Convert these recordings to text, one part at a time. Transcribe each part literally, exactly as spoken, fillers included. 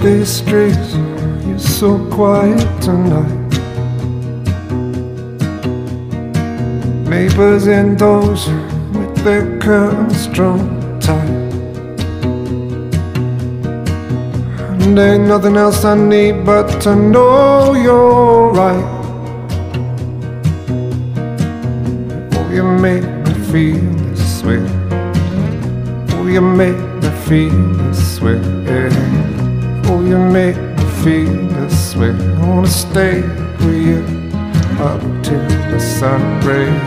these streets, you're so quiet tonight. Neighbors indoors with their curtains drawn tight. And ain't nothing else I need but to know you're right. Oh, you make me feel this way. Oh, you make me feel this way. Oh, you make me feel this way. I wanna stay with you up till the sun rays.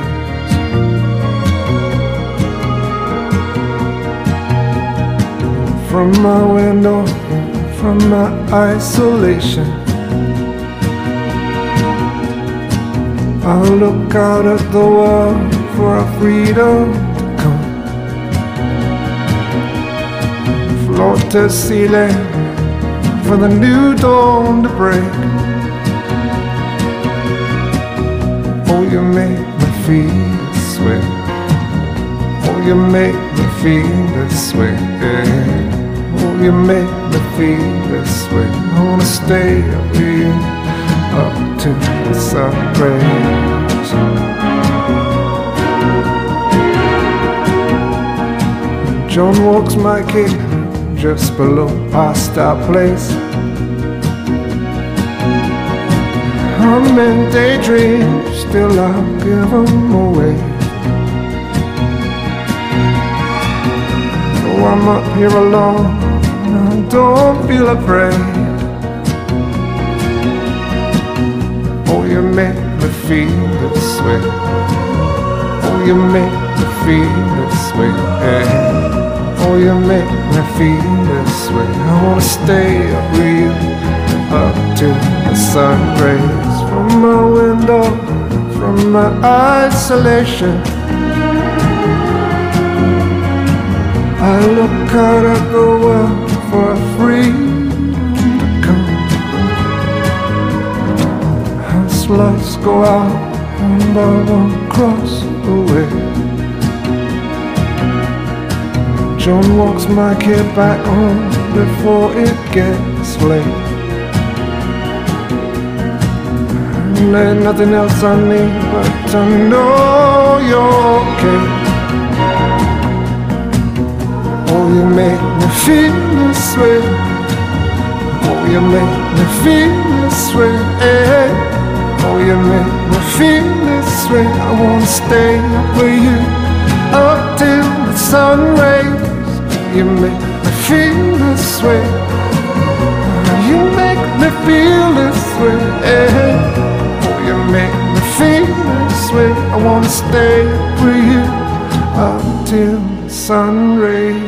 From my window, from my isolation, I look out at the world for our freedom to come. Floor to ceiling, for the new dawn to break. Oh, you make me feel this way. Oh, you make me feel this way. Oh, you make me feel this way. I wanna stay up with you up till the sun rays. John walks my gate just below past our place. I'm in daydreams, still I'll give them away. Though I'm up here alone, I don't feel afraid. Oh, you make me feel this way. Oh, you make me feel this way. Oh, you make me feel this way. I wanna stay up with you up till the sun rays. From my window, from my isolation, I look out at the world for a freedom to come. As lights go out one by one across the way, John walks my kid back home before it gets late. And there's nothing else I need but to know you're okay. Oh, you make me feel this way. Oh, you make me feel this way. Oh, you make me feel this way. I wanna stay up with you up till the sun rays. You make me feel this way. You make me feel this way. Oh, you make me feel this way. I wanna stay with you up till the sun rays.